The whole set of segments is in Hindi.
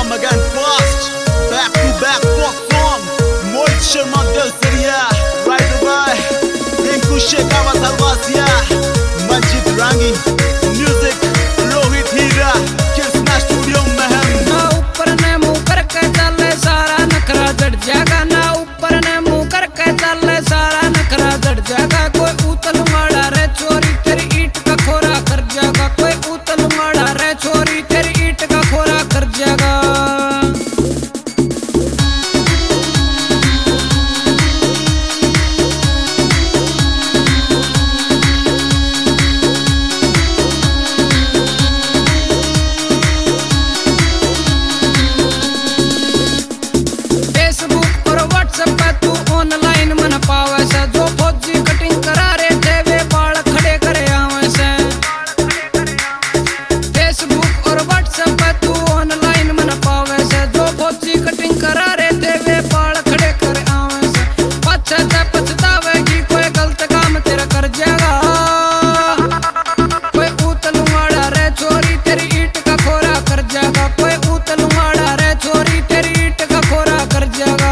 come again fast. Back to back pop song. Mohit Sharma Dil Sariya. Right away. Rinku Shekhawat Halwasia. Manjit Rangi. Music Rohit Hira. Kirsna Studio Maham. ना ऊपर ने मुंह करके चले सारा नखरा जड़ जाएगा। ना ऊपर ने मुंह करके चले सारा नखरा जड़ जाएगा। कोई उतल माड़ा रे चोरी तेरी ईट का खोरा कर जाएगा। कोई उतल माड़ा रे चोरी तेरी ईट का खोरा कर जाएगा। ऑनलाइन मन पावे से जो फौजी कटिंग करा रहे थे वे बाल खड़े करे आवे से। फेसबुक और व्हाट्सएप पे तू ऑनलाइन मन पावे से जो फौजी कटिंग करा रहे थे वे बाल खड़े करे आवे से। पछता पछतावेगी कोई गलत काम तेरा कर जाएगा। कोई उतल माड़ा रे चोरी तेरी ईट का खोरा कर जाएगा। कोई उतल माड़ा रे चोरी तेरी ईट का खोरा कर जाएगा।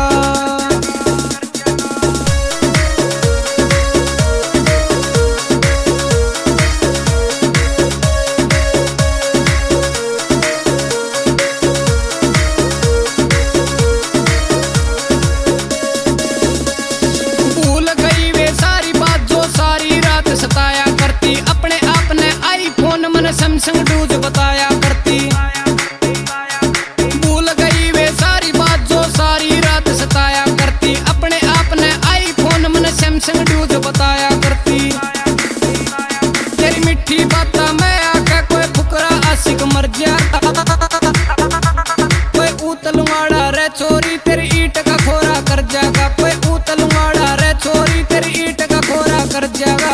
सताया करती अपने आप ने आईफोन मन सैमसंग डूज बताया करती। भूल गई वे सारी बात जो सारी रात सताया करती। अपने आप ने आईफोन मन सैमसंग डूज बताया करती। तेरी मिठी बात में आके कोई फुकरा आशिक मर जाता। कोई उतल माड़ा रे चोरी तेरी ईट का खोरा कर जाएगा। कोई उतल माड़ा रे चोरी तेरी ईट का खोरा कर जाएगा।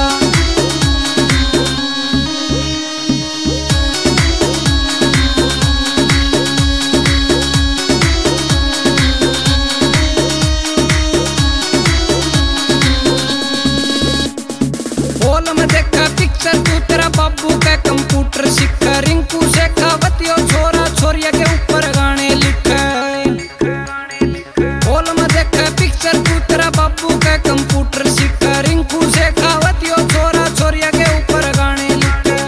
में देखा पिक्चर तू तेरा बाबू का कंप्यूटर सीखा। रिंकू शेखावत यो छोरा छोरिया के ऊपर गाने लिखा। हॉल में देखा पिक्चर तू तेरा बाबू का कंप्यूटर सीखा। रिंकू शेखावत यो छोरा छोरिया के ऊपर गाने लिखा।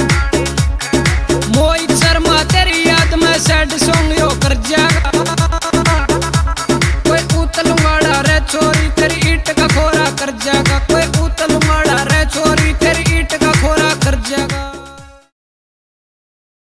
मोहित शर्मा तेरी याद में सैड सॉन्ग यो कर जाएगा। कोई उतल माड़ा रे चोरी तेरी ईट का खोरा कर जाएगा। कोई उतल माड़ा रे चोरी तेरी